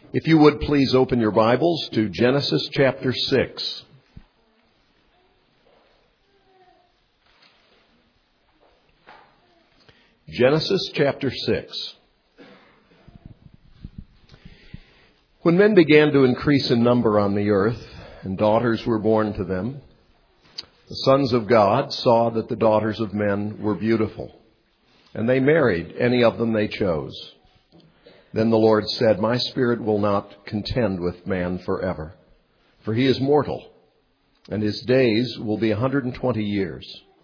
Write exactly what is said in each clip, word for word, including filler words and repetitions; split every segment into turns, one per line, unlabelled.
If you would please open your Bibles to Genesis chapter six. Genesis chapter six. When men began to increase in number on the earth, and daughters were born to them, the sons of God saw that the daughters of men were beautiful, and they married any of them they chose. Then the Lord said, "My spirit will not contend with man forever, for he is mortal, and his days will be one hundred twenty years."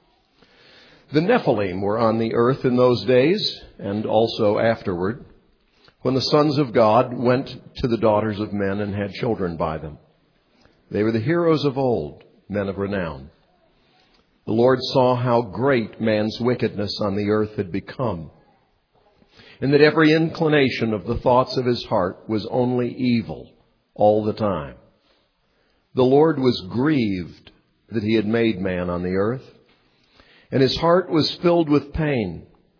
The Nephilim were on the earth in those days, and also afterward, when the sons of God went to the daughters of men and had children by them. They were the heroes of old, men of renown. The Lord saw how great man's wickedness on the earth had become, and that every inclination of the thoughts of his heart was only evil all the time. The Lord was grieved that he had made man on the earth, and his heart was filled with pain.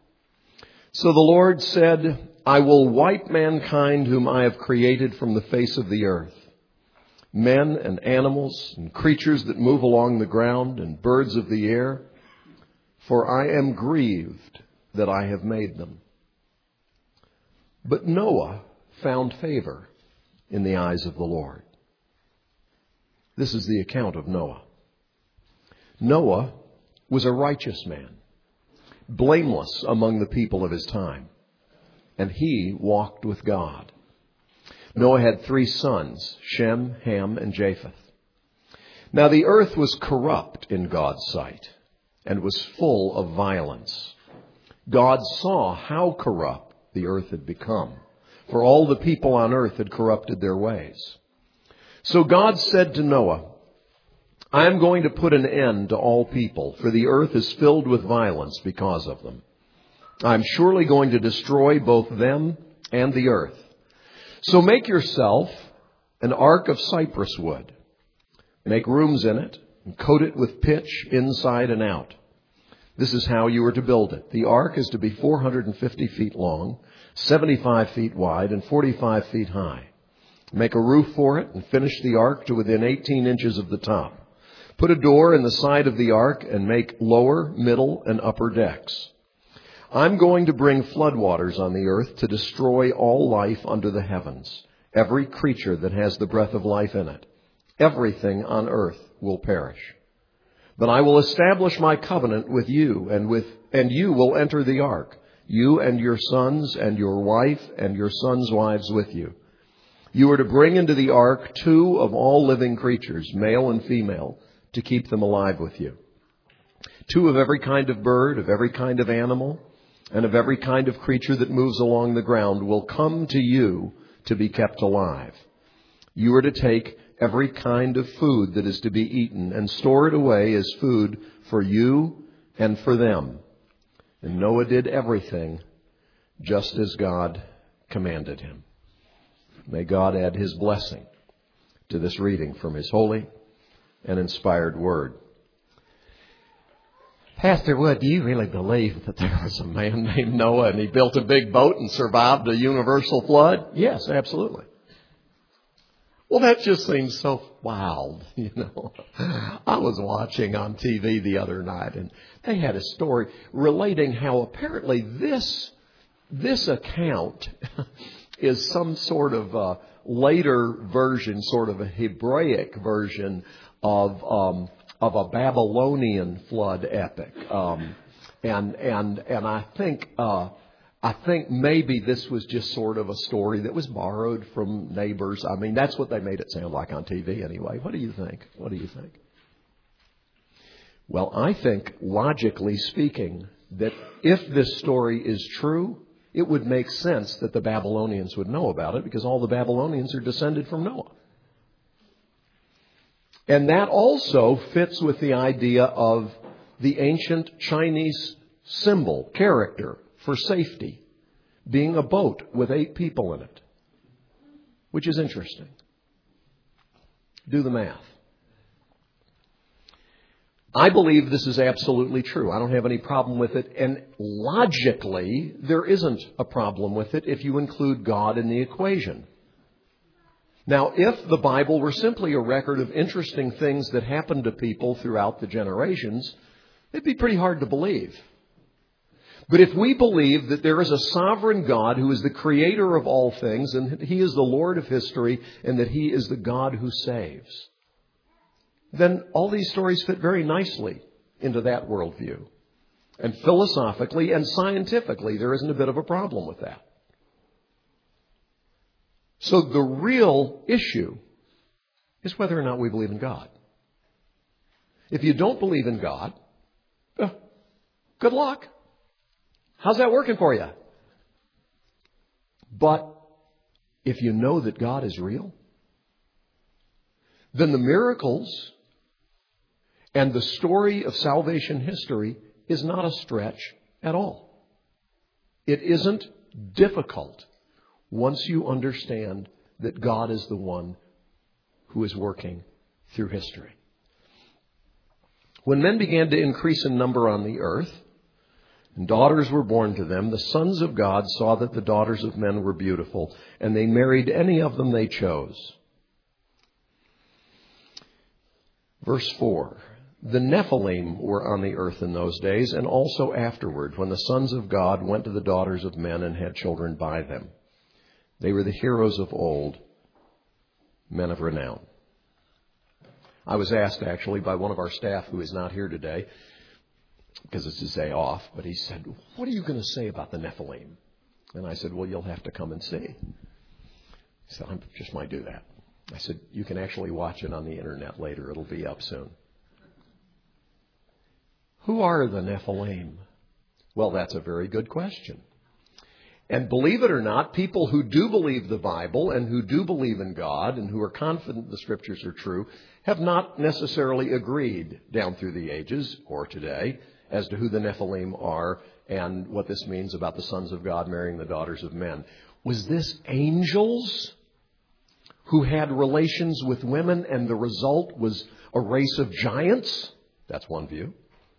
So the Lord said, "I will wipe mankind whom I have created from the face of the earth, men and animals and creatures that move along the ground and birds of the air, for I am grieved that I have made them." But Noah found favor in the eyes of the Lord. This is the account of Noah. Noah was a righteous man, blameless among the people of his time, and he walked with God. Noah had three sons, Shem, Ham, and Japheth. Now the earth was corrupt in God's sight and was full of violence. God saw how corrupt the earth had become, for all the people on earth had corrupted their ways. So God said to Noah, "I am going to put an end to all people, for the earth is filled with violence because of them. I am surely going to destroy both them and the earth. So make yourself an ark of cypress wood. Make rooms in it and coat it with pitch inside and out. This is how you are to build it. The ark is to be four hundred fifty feet long, seventy-five feet wide, and forty-five feet high. Make a roof for it and finish the ark to within eighteen inches of the top. Put a door in the side of the ark and make lower, middle, and upper decks. I'm going to bring floodwaters on the earth to destroy all life under the heavens, every creature that has the breath of life in it. Everything on earth will perish. But I will establish my covenant with you, and with and you will enter the ark, you and your sons and your wife and your sons' wives with you. You are to bring into the ark two of all living creatures, male and female, to keep them alive with you. Two of every kind of bird, of every kind of animal, and of every kind of creature that moves along the ground will come to you to be kept alive. You are to take every kind of food that is to be eaten and store it away as food for you and for them." And Noah did everything just as God commanded him. May God add his blessing to this reading from his holy and inspired word. Pastor Wood, do you really believe that there was a man named Noah and he built a big boat and survived a universal flood? Yes, absolutely. Well, that just seems so wild, you know. I was watching on T V the other night, and they had a story relating how apparently this this account is some sort of a later version, sort of a Hebraic version of um, of a Babylonian flood epic, um, and and and I think. Uh, I think maybe this was just sort of a story that was borrowed from neighbors. I mean, that's what they made it sound like on T V anyway. What do you think? What do you think? Well, I think, logically speaking, that if this story is true, it would make sense that the Babylonians would know about it because all the Babylonians are descended from Noah. And that also fits with the idea of the ancient Chinese symbol, character, for safety, being a boat with eight people in it, which is interesting. Do the math. I believe this is absolutely true. I don't have any problem with it. And logically, there isn't a problem with it if you include God in the equation. Now, if the Bible were simply a record of interesting things that happened to people throughout the generations, it'd be pretty hard to believe. But if we believe that there is a sovereign God who is the creator of all things, and that He is the Lord of history, and that He is the God who saves, then all these stories fit very nicely into that worldview. And philosophically and scientifically, there isn't a bit of a problem with that. So the real issue is whether or not we believe in God. If you don't believe in God, uh, good luck. How's that working for you? But if you know that God is real, then the miracles and the story of salvation history is not a stretch at all. It isn't difficult once you understand that God is the one who is working through history. When men began to increase in number on the earth, and daughters were born to them, the sons of God saw that the daughters of men were beautiful, and they married any of them they chose. Verse four. The Nephilim were on the earth in those days, and also afterward, when the sons of God went to the daughters of men and had children by them. They were the heroes of old, men of renown. I was asked, actually, by one of our staff who is not here today, because it's his day off, but he said, what are you going to say about the Nephilim? And I said, well, you'll have to come and see. He said, I just might do that. I said, you can actually watch it on the internet later. It'll be up soon. Who are the Nephilim? Well, that's a very good question. And believe it or not, people who do believe the Bible and who do believe in God and who are confident the Scriptures are true have not necessarily agreed down through the ages or today as to who the Nephilim are and what this means about the sons of God marrying the daughters of men. Was this angels who had relations with women and the result was a race of giants? That's one view.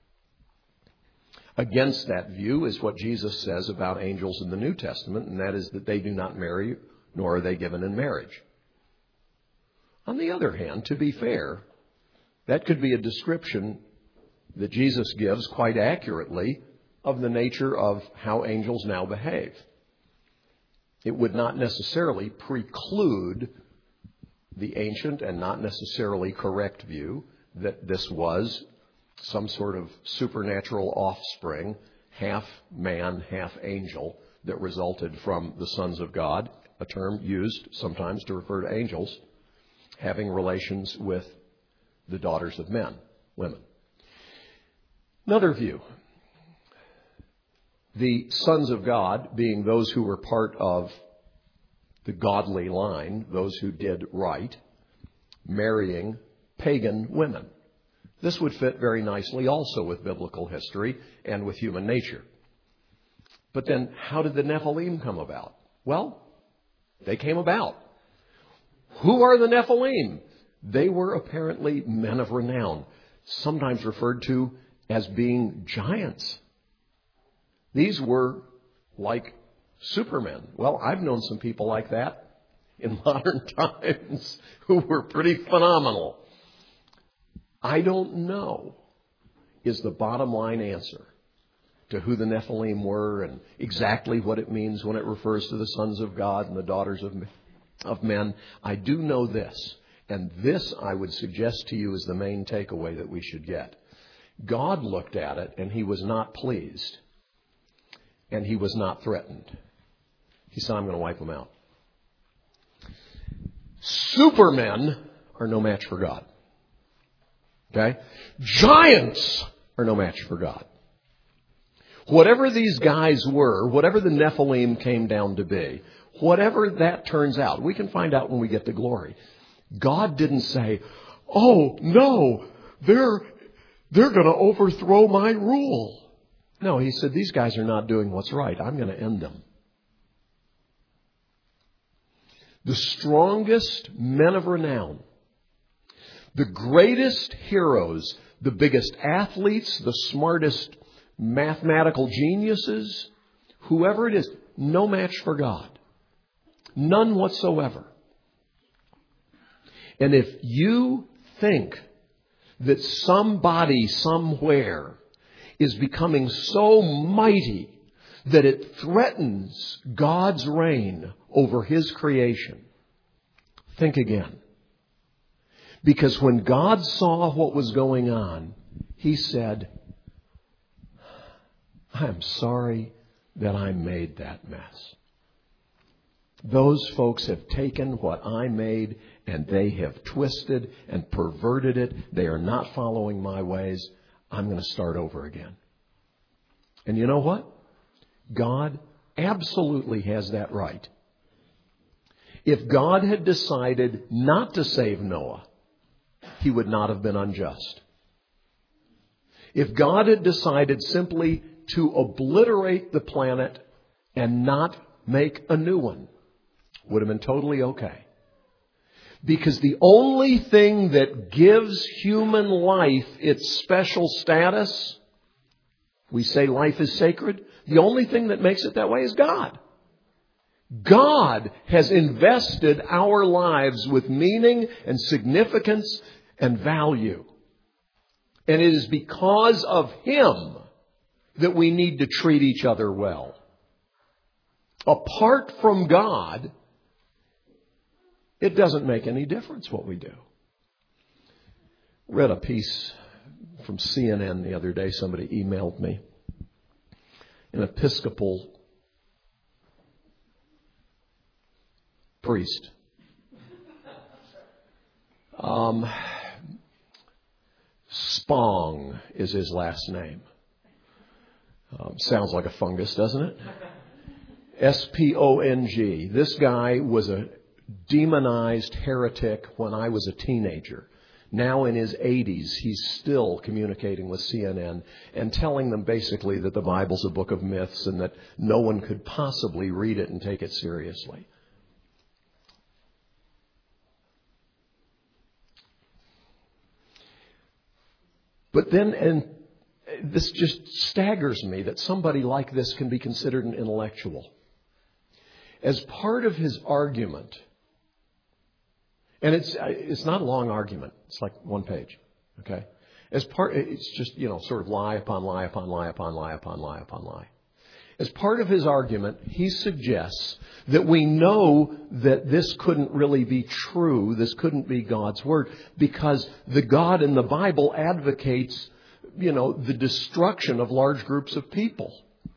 Against that view is what Jesus says about angels in the New Testament, and that is that they do not marry, nor are they given in marriage. On the other hand, to be fair, that could be a description that Jesus gives quite accurately of the nature of how angels now behave. It would not necessarily preclude the ancient and not necessarily correct view that this was some sort of supernatural offspring, half man, half angel, that resulted from the sons of God, a term used sometimes to refer to angels, having relations with the daughters of men, women. Another view, the sons of God being those who were part of the godly line, those who did right, marrying pagan women. This would fit very nicely also with biblical history and with human nature. But then how did the Nephilim come about? Well, they came about. Who are the Nephilim? They were apparently men of renown, sometimes referred to as being giants. These were like supermen. Well, I've known some people like that in modern times who were pretty phenomenal. I don't know is the bottom line answer to who the Nephilim were and exactly what it means when it refers to the sons of God and the daughters of, of men. I do know this, and this I would suggest to you is the main takeaway that we should get. God looked at it and He was not pleased, and He was not threatened. He said, I'm going to wipe them out. Supermen are no match for God. Okay? Giants are no match for God. Whatever these guys were, whatever the Nephilim came down to be, whatever that turns out, we can find out when we get to glory. God didn't say, oh, no, they're, they're going to overthrow my rule. No, He said, these guys are not doing what's right. I'm going to end them. The strongest men of renown, the greatest heroes, the biggest athletes, the smartest mathematical geniuses, whoever it is, no match for God. None whatsoever. And if you think that somebody somewhere is becoming so mighty that it threatens God's reign over His creation, think again. Because when God saw what was going on, He said, I'm sorry that I made that mess. Those folks have taken what I made and they have twisted and perverted it. They are not following my ways. I'm going to start over again. And you know what? God absolutely has that right. If God had decided not to save Noah, He would not have been unjust. If God had decided simply to obliterate the planet and not make a new one, would have been totally okay. Because the only thing that gives human life its special status, we say life is sacred, the only thing that makes it that way is God. God has invested our lives with meaning and significance and value. And it is because of Him that we need to treat each other well. Apart from God, it doesn't make any difference what we do. Read a piece from C N N the other day. Somebody emailed me. An Episcopal priest. Um, Spong is his last name. Um, sounds like a fungus, doesn't it? S P O N G. This guy was a demonized heretic when I was a teenager. Now in his eighties, he's still communicating with C N N and telling them basically that the Bible's a book of myths and that no one could possibly read it and take it seriously. But then, and this just staggers me that somebody like this can be considered an intellectual. As part of his argument, and it's it's not a long argument. It's like one page. Okay? As part, it's just, you know, sort of lie upon lie upon lie upon lie upon lie upon lie. As part of his argument, he suggests that we know that this couldn't really be true. This couldn't be God's Word because the God in the Bible advocates, you know, the destruction of large groups of people.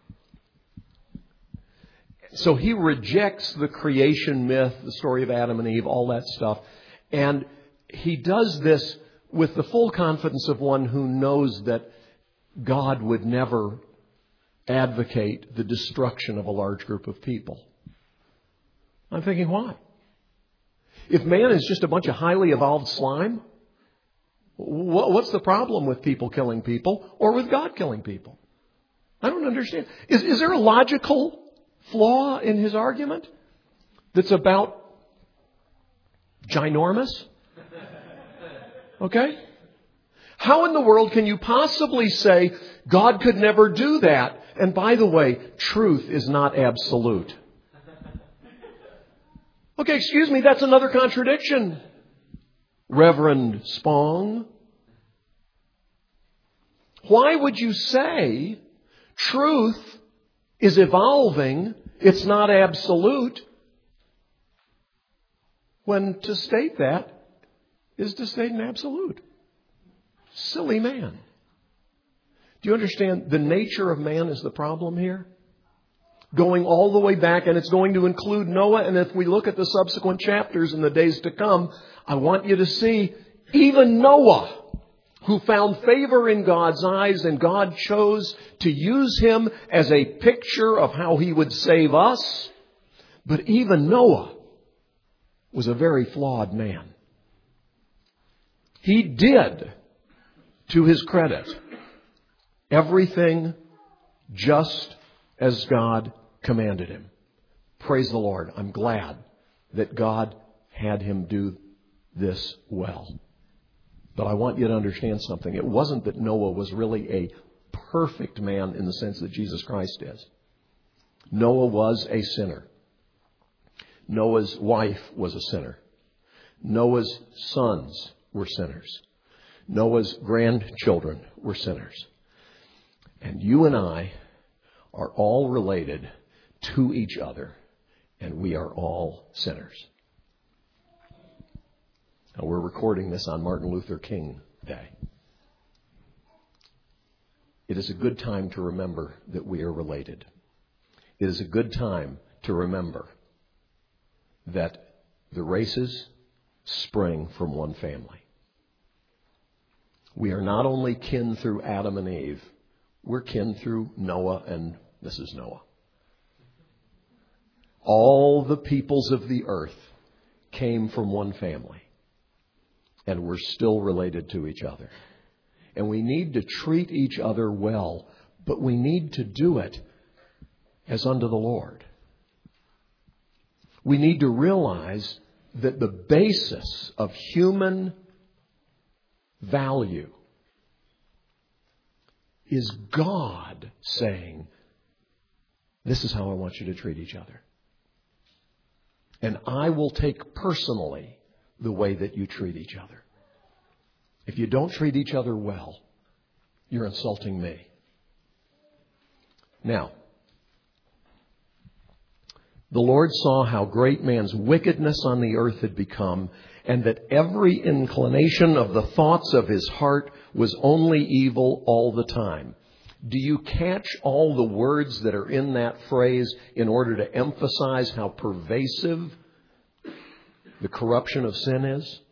So he rejects the creation myth, the story of Adam and Eve, all that stuff. And he does this with the full confidence of one who knows that God would never advocate the destruction of a large group of people. I'm thinking, why? If man is just a bunch of highly evolved slime, what's the problem with people killing people or with God killing people? I don't understand. Is, is there a logical flaw in his argument that's about ginormous? Okay? How in the world can you possibly say God could never do that? And by the way, truth is not absolute. Okay, excuse me, that's another contradiction, Reverend Spong. Why would you say truth is evolving, it's not absolute, when to state that is to state an absolute? Silly man. Do you understand the nature of man is the problem here? Going all the way back, and it's going to include Noah, and if we look at the subsequent chapters in the days to come, I want you to see even Noah, who found favor in God's eyes, and God chose to use him as a picture of how He would save us. But even Noah was a very flawed man. He did, to his credit, everything just as God commanded him. Praise the Lord. I'm glad that God had him do this well. But I want you to understand something. It wasn't that Noah was really a perfect man in the sense that Jesus Christ is. Noah was a sinner. Noah's wife was a sinner. Noah's sons were sinners. Noah's grandchildren were sinners. And you and I are all related to each other, and we are all sinners. Now, we're recording this on Martin Luther King Day. It is a good time to remember that we are related. It is a good time to remember that the races spring from one family. We are not only kin through Adam and Eve, we're kin through Noah and Missus Noah. All the peoples of the earth came from one family, and we're still related to each other. And we need to treat each other well, but we need to do it as unto the Lord. We need to realize that the basis of human value is God saying, this is how I want you to treat each other. And I will take personally the way that you treat each other. If you don't treat each other well, you're insulting me. Now, the Lord saw how great man's wickedness on the earth had become, and that every inclination of the thoughts of his heart was only evil all the time. Do you catch all the words that are in that phrase in order to emphasize how pervasive the corruption of sin is?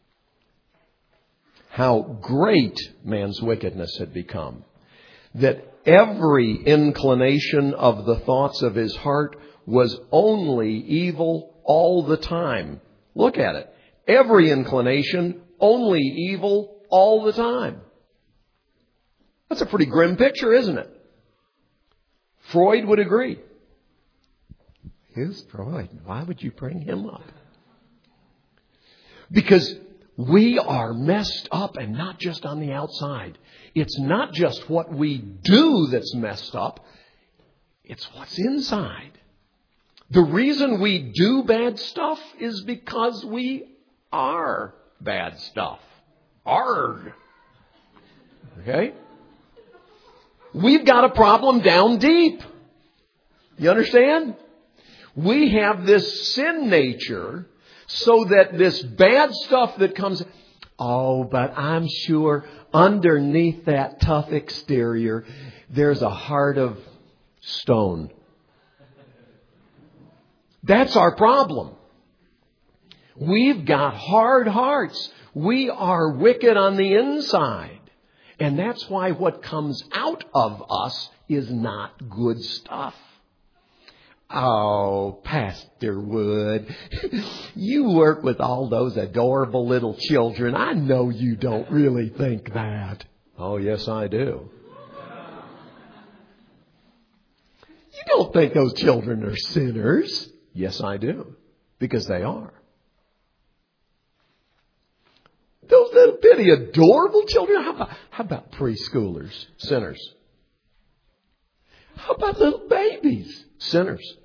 How great man's wickedness had become. That every inclination of the thoughts of his heart was only evil all the time. Look at it. Every inclination, only evil all the time. That's a pretty grim picture, isn't it? Freud would agree. Who's Freud? Why would you bring him up? Because we are messed up, and not just on the outside. It's not just what we do that's messed up. It's what's inside. The reason we do bad stuff is because we are bad stuff. Arg. Okay? We've got a problem down deep. You understand? We have this sin nature so that this bad stuff that comes... Oh, but I'm sure underneath that tough exterior, there's a heart of stone. That's our problem. We've got hard hearts. We are wicked on the inside. And that's why what comes out of us is not good stuff. Oh, Pastor Wood, you work with all those adorable little children. I know you don't really think that. Oh, yes, I do. You don't think those children are sinners. Yes, I do. Because they are. Those little bitty adorable children. How about, how about preschoolers? Sinners. How about little babies? Sinners.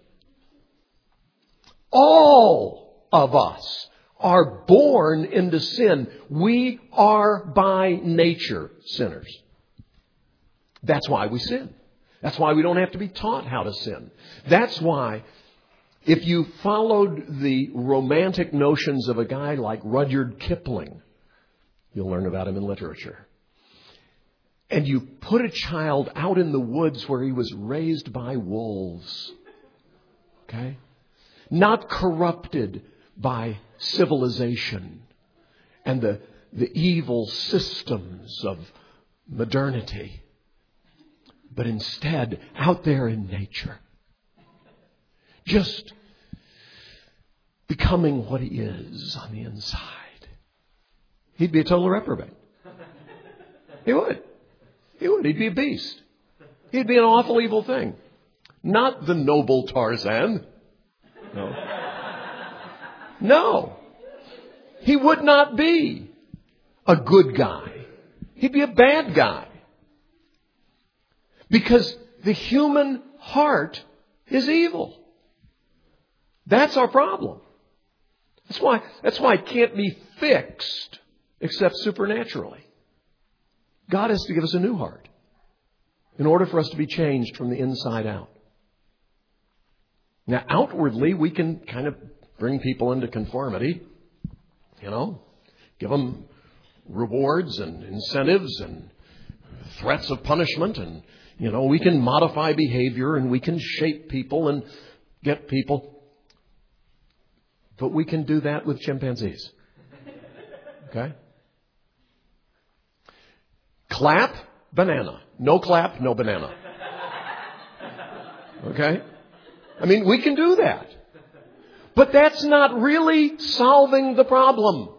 All of us are born into sin. We are by nature sinners. That's why we sin. That's why we don't have to be taught how to sin. That's why if you followed the romantic notions of a guy like Rudyard Kipling, you'll learn about him in literature. And you put a child out in the woods where he was raised by wolves. Okay? Not corrupted by civilization and the, the evil systems of modernity. But instead, out there in nature. Just becoming what he is on the inside. He'd be a total reprobate. He would. He would. He'd be a beast. He'd be an awful evil thing. Not the noble Tarzan. No. No. He would not be a good guy. He'd be a bad guy. Because the human heart is evil. That's our problem. That's why, that's why it can't be fixed except supernaturally. God has to give us a new heart in order for us to be changed from the inside out. Now, outwardly, we can kind of bring people into conformity, you know, give them rewards and incentives and threats of punishment, and, you know, we can modify behavior and we can shape people and get people. But we can do that with chimpanzees. Okay? Clap, banana. No clap, no banana. Okay? I mean, we can do that. But that's not really solving the problem.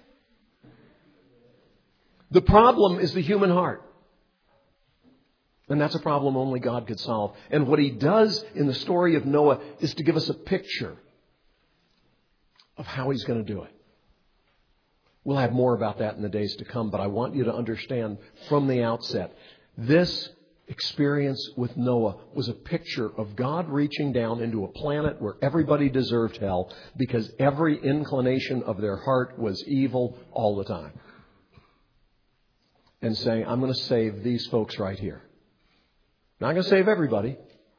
The problem is the human heart. And that's a problem only God could solve. And what He does in the story of Noah is to give us a picture of how He's going to do it. We'll have more about that in the days to come, but I want you to understand from the outset, this experience with Noah was a picture of God reaching down into a planet where everybody deserved hell because every inclination of their heart was evil all the time. And saying, I'm going to save these folks right here. Not going to save everybody.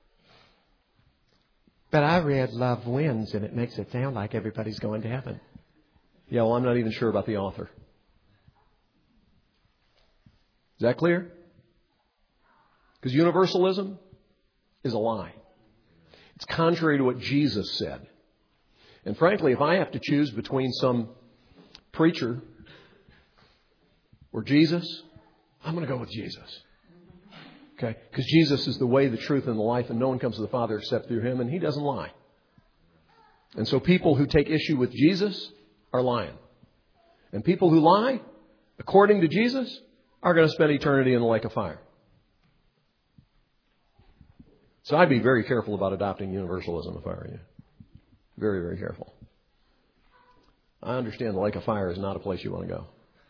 But I read Love Wins, and it makes it sound like everybody's going to heaven.
Yeah, well, I'm not even sure about the author. Is that clear? Because universalism is a lie. It's contrary to what Jesus said. And frankly, if I have to choose between some preacher or Jesus, I'm going to go with Jesus. Okay? Because Jesus is the way, the truth, and the life, and no one comes to the Father except through Him, and He doesn't lie. And so people who take issue with Jesus are lying. And people who lie, according to Jesus, are going to spend eternity in the lake of fire. So I'd be very careful about adopting universalism if I were you. Very, very careful. I understand the lake of fire is not a place you want to go.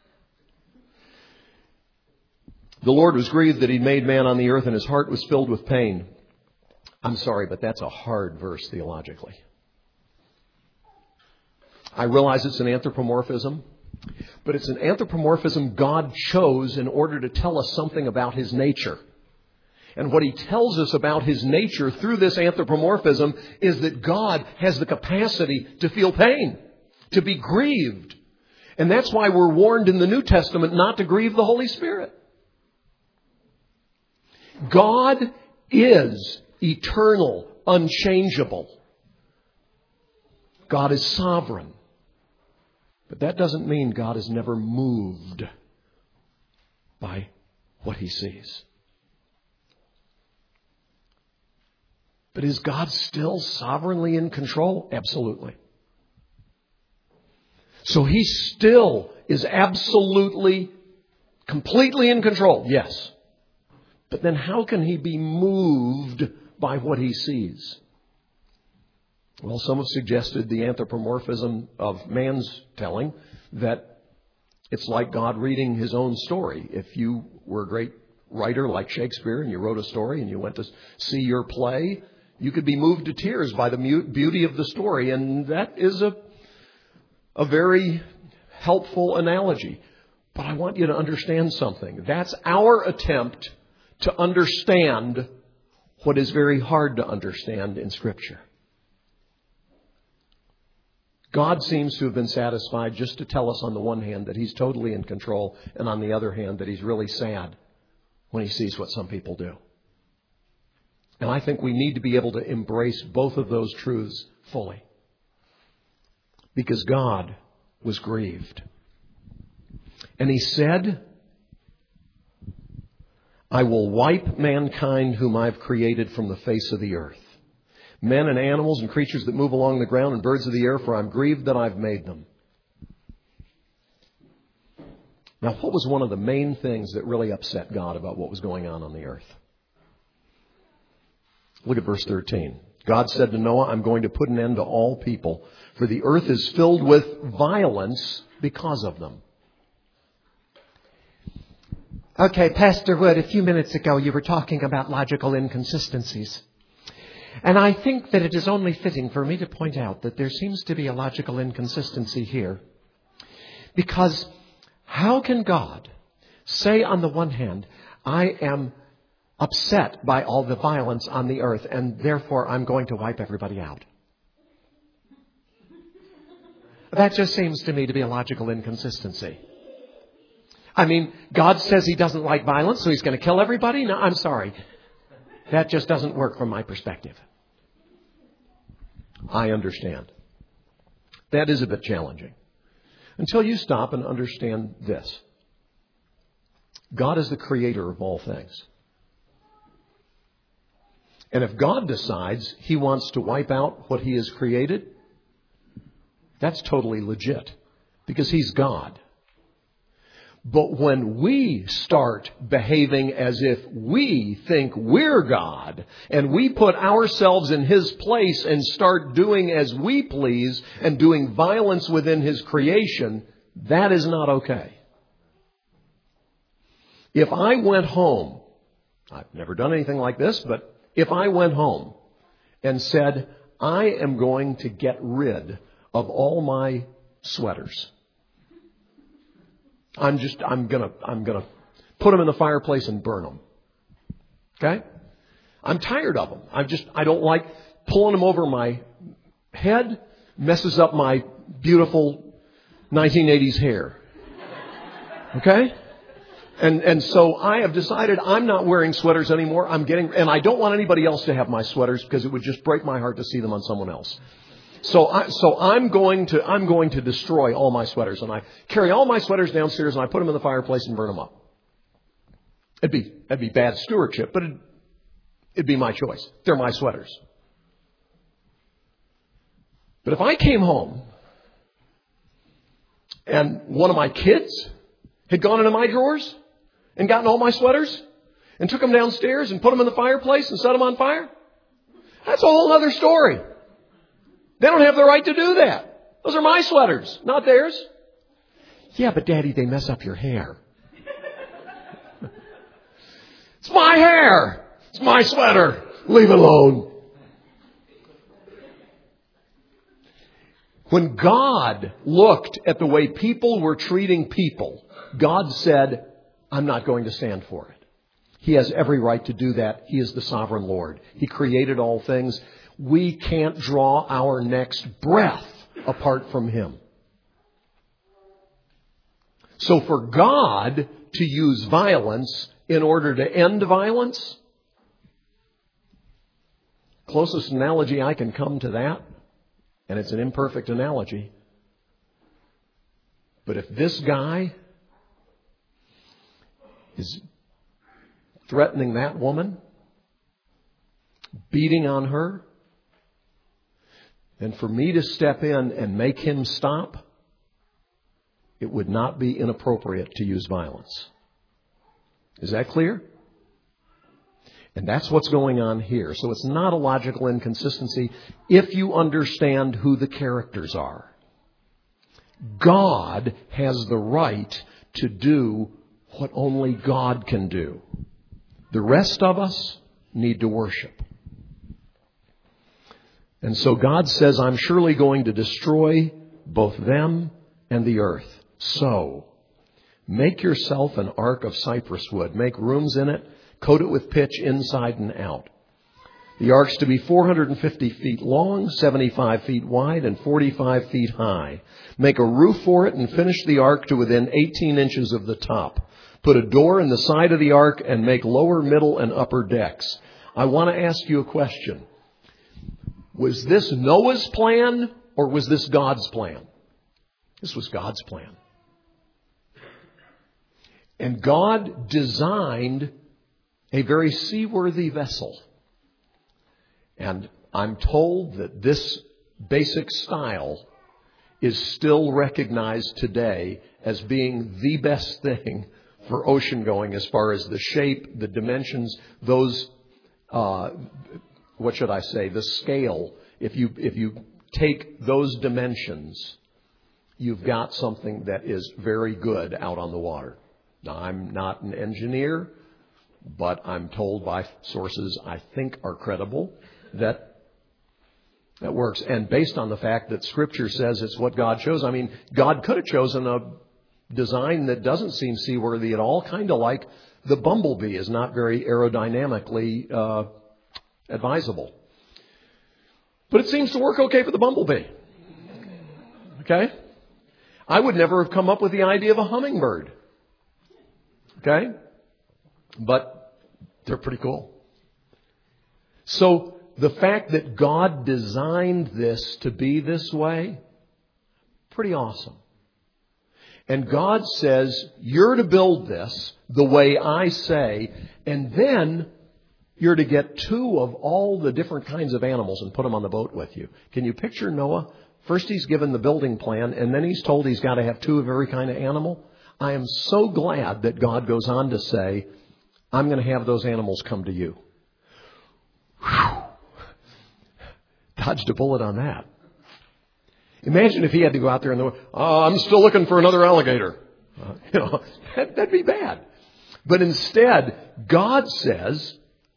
The Lord was grieved that He made man on the earth, and His heart was filled with pain. I'm sorry, but that's a hard verse theologically. I realize it's an anthropomorphism, but it's an anthropomorphism God chose in order to tell us something about His nature. And what He tells us about His nature through this anthropomorphism is that God has the capacity to feel pain, to be grieved. And that's why we're warned in the New Testament not to grieve the Holy Spirit. God is eternal, unchangeable. God is sovereign. But that doesn't mean God is never moved by what He sees. But is God still sovereignly in control? Absolutely. So He still is absolutely, completely in control. Yes. But then how can He be moved by what He sees? Well, some have suggested the anthropomorphism of man's telling, that it's like God reading His own story. If you were a great writer like Shakespeare and you wrote a story and you went to see your play, you could be moved to tears by the beauty of the story. And that is a, a very helpful analogy. But I want you to understand something. That's our attempt to understand what is very hard to understand in Scripture. God seems to have been satisfied just to tell us on the one hand that He's totally in control, and on the other hand that He's really sad when He sees what some people do. And I think we need to be able to embrace both of those truths fully. Because God was grieved. And He said, I will wipe mankind whom I've created from the face of the earth. Men and animals and creatures that move along the ground and birds of the air, for I'm grieved that I've made them. Now, what was one of the main things that really upset God about what was going on on the earth? Look at verse thirteen. God said to Noah, I'm going to put an end to all people, for the earth is filled with violence because of them.
Okay, Pastor Wood, a few minutes ago you were talking about logical inconsistencies. And I think that it is only fitting for me to point out that there seems to be a logical inconsistency here. Because how can God say on the one hand, I am upset by all the violence on the earth and therefore I'm going to wipe everybody out? That just seems to me to be a logical inconsistency. I mean, God says he doesn't like violence, so he's going to kill everybody? No, I'm sorry. That just doesn't work from my perspective. I understand. That is a bit challenging. Until you stop and understand this. God is the creator of all things. And if God decides he wants to wipe out what he has created, that's totally legit because he's God. But when we start behaving as if we think we're God and we put ourselves in his place and start doing as we please and doing violence within his creation, that is not okay. If I went home, I've never done anything like this, but if I went home and said, I am going to get rid of all my sweaters. I'm just, I'm gonna, I'm gonna put them in the fireplace and burn them. Okay? I'm tired of them. I'm just, I don't like pulling them over my head. Messes up my beautiful nineteen eighties hair. Okay? And, and so I have decided I'm not wearing sweaters anymore. I'm getting, and I don't want anybody else to have my sweaters because it would just break my heart to see them on someone else. So I, so I'm going to, I'm going to destroy all my sweaters, and I carry all my sweaters downstairs and I put them in the fireplace and burn them up. It'd be, it'd be bad stewardship, but it'd, it'd be my choice. They're my sweaters. But if I came home and one of my kids had gone into my drawers and gotten all my sweaters and took them downstairs and put them in the fireplace and set them on fire, that's a whole other story. They don't have the right to do that. Those are my sweaters, not theirs. Yeah, but Daddy, they mess up your hair. It's my hair. It's my sweater. Leave it alone. When God looked at the way people were treating people, God said, I'm not going to stand for it. He has every right to do that. He is the sovereign Lord. He created all things. We can't draw our next breath apart from him. So for God to use violence in order to end violence, closest analogy I can come to that, and it's an imperfect analogy, but if this guy is threatening that woman, beating on her, and for me to step in and make him stop, it would not be inappropriate to use violence. Is that clear? And that's what's going on here. So it's not a logical inconsistency if you understand who the characters are. God has the right to do what only God can do. The rest of us need to worship. And so God says, I'm surely going to destroy both them and the earth. So, make yourself an ark of cypress wood. Make rooms in it. Coat it with pitch inside and out. The ark's to be four hundred fifty feet long, seventy-five feet wide, and forty-five feet high. Make a roof for it and finish the ark to within eighteen inches of the top. Put a door in the side of the ark and make lower, middle, and upper decks. I want to ask you a question. Was this Noah's plan or was this God's plan? This was God's plan. And God designed a very seaworthy vessel. And I'm told that this basic style is still recognized today as being the best thing for ocean going as far as the shape, the dimensions, those, uh, what should I say, the scale. If you, if you take those dimensions, you've got something that is very good out on the water. Now, I'm not an engineer, but I'm told by sources I think are credible that that works. And based on the fact that Scripture says it's what God chose, I mean, God could have chosen a design that doesn't seem seaworthy at all, kind of like the bumblebee is not very aerodynamically uh, advisable. But it seems to work okay for the bumblebee. Okay? I would never have come up with the idea of a hummingbird. Okay? But they're pretty cool. So the fact that God designed this to be this way, pretty awesome. And God says, you're to build this the way I say, and then you're to get two of all the different kinds of animals and put them on the boat with you. Can you picture Noah? First he's given the building plan, and then he's told he's got to have two of every kind of animal. I am so glad that God goes on to say, I'm going to have those animals come to you. Whew. Dodged a bullet on that. Imagine if he had to go out there and go, oh, I'm still looking for another alligator. Uh, you know, that, that'd be bad. But instead, God says,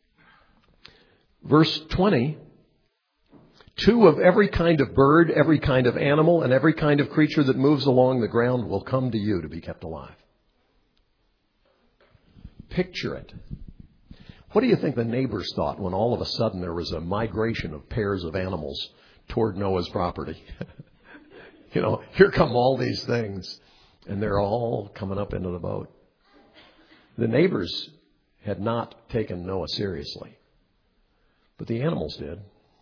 verse twenty, two of every kind of bird, every kind of animal, and every kind of creature that moves along the ground will come to you to be kept alive. Picture it. What do you think the neighbors thought when all of a sudden there was a migration of pairs of animals toward Noah's property? You know, here come all these things, and they're all coming up into the boat. The neighbors had not taken Noah seriously, but the animals did.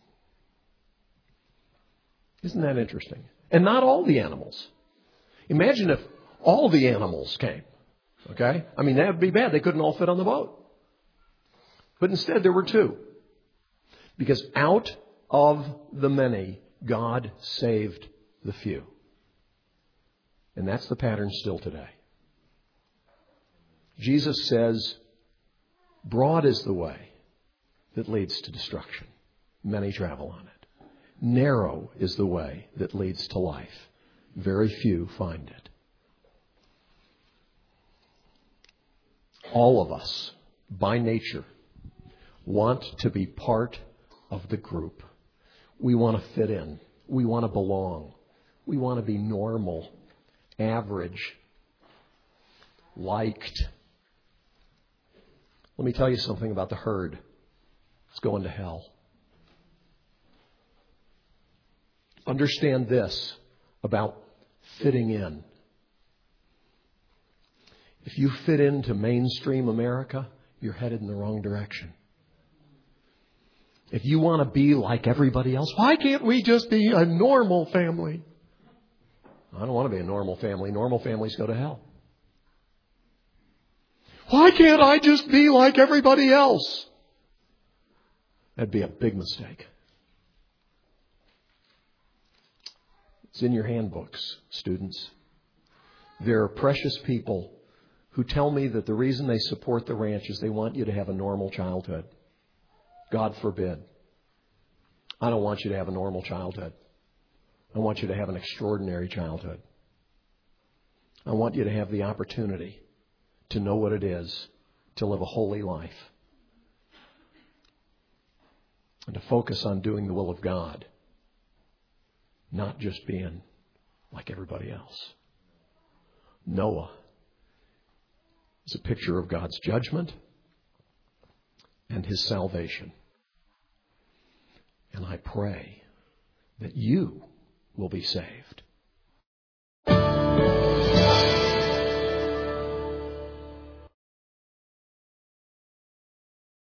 Isn't that interesting? And not all the animals. Imagine if all the animals came. Okay? I mean, that would be bad. They couldn't all fit on the boat. But instead, there were two. Because out of the many, God saved the few. And that's the pattern still today. Jesus says, broad is the way that leads to destruction. Many travel on it. Narrow is the way that leads to life. Very few find it. All of us, by nature, want to be part of the group. We want to fit in. We want to belong. We want to be normal, average, liked. Let me tell you something about the herd. It's going to hell. Understand this about fitting in. If you fit into mainstream America, you're headed in the wrong direction. If you want to be like everybody else, why can't we just be a normal family? I don't want to be a normal family. Normal families go to hell. Why can't I just be like everybody else? That'd be a big mistake. It's in your handbooks, students. There are precious people who tell me that the reason they support the ranch is they want you to have a normal childhood. God forbid. I don't want you to have a normal childhood. I want you to have an extraordinary childhood. I want you to have the opportunity to know what it is to live a holy life and to focus on doing the will of God, not just being like everybody else. Noah is a picture of God's judgment and His salvation. And I pray that you will be saved